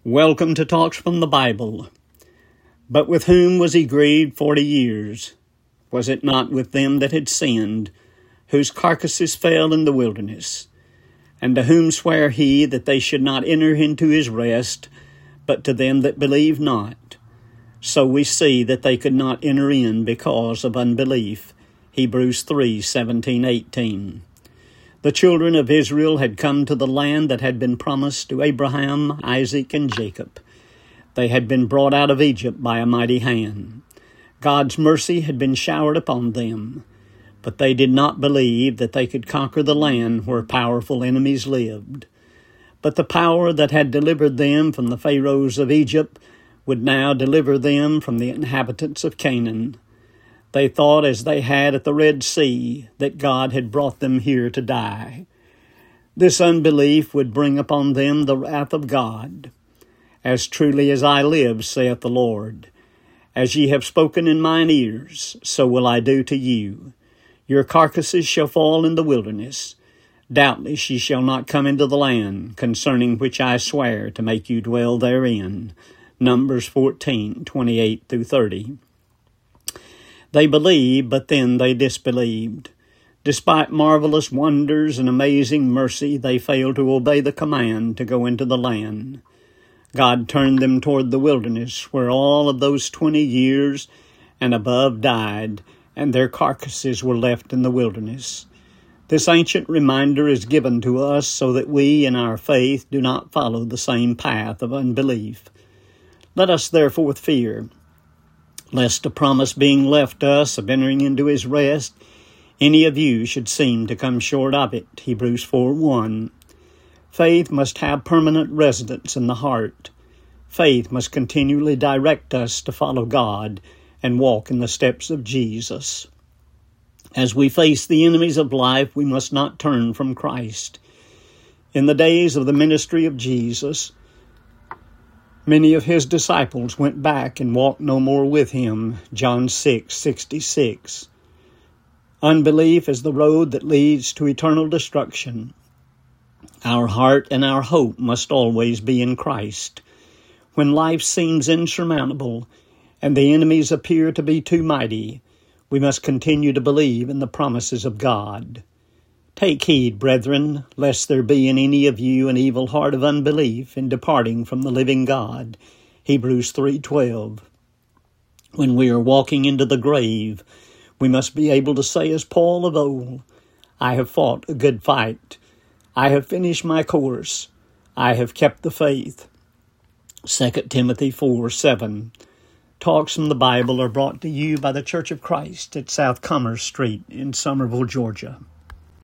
Welcome to Talks from the Bible. But with whom was he grieved 40 years? Was it not with them that had sinned, whose carcasses fell in the wilderness? And to whom sware he that they should not enter into his rest, but to them that believe not? So we see that they could not enter in because of unbelief. Hebrews 3:17-18. The children of Israel had come to the land that had been promised to Abraham, Isaac, and Jacob. They had been brought out of Egypt by a mighty hand. God's mercy had been showered upon them, but they did not believe that they could conquer the land where powerful enemies lived. But the power that had delivered them from the pharaohs of Egypt would now deliver them from the inhabitants of Canaan. They thought, as they had at the Red Sea, that God had brought them here to die. This unbelief would bring upon them the wrath of God. As truly as I live, saith the Lord, as ye have spoken in mine ears, so will I do to you. Your carcasses shall fall in the wilderness. Doubtless ye shall not come into the land, concerning which I swear to make you dwell therein. Numbers 14:28-30. They believed, but then they disbelieved. Despite marvelous wonders and amazing mercy, they failed to obey the command to go into the land. God turned them toward the wilderness, where all of those 20 years and above died, and their carcasses were left in the wilderness. This ancient reminder is given to us so that we in our faith do not follow the same path of unbelief. Let us therefore fear, lest a promise being left us of entering into his rest, any of you should seem to come short of it. Hebrews 4:1. Faith must have permanent residence in the heart. Faith must continually direct us to follow God and walk in the steps of Jesus. As we face the enemies of life, we must not turn from Christ. In the days of the ministry of Jesus, many of his disciples went back and walked no more with him. John 6:66. Unbelief is the road that leads to eternal destruction. Our heart and our hope must always be in Christ. When life seems insurmountable and the enemies appear to be too mighty, we must continue to believe in the promises of God. Take heed, brethren, lest there be in any of you an evil heart of unbelief in departing from the living God. Hebrews 3:12. When we are walking into the grave, we must be able to say as Paul of old, I have fought a good fight. I have finished my course. I have kept the faith. 2 Timothy 4:7. Talks from the Bible are brought to you by the Church of Christ at South Commerce Street in Somerville, Georgia.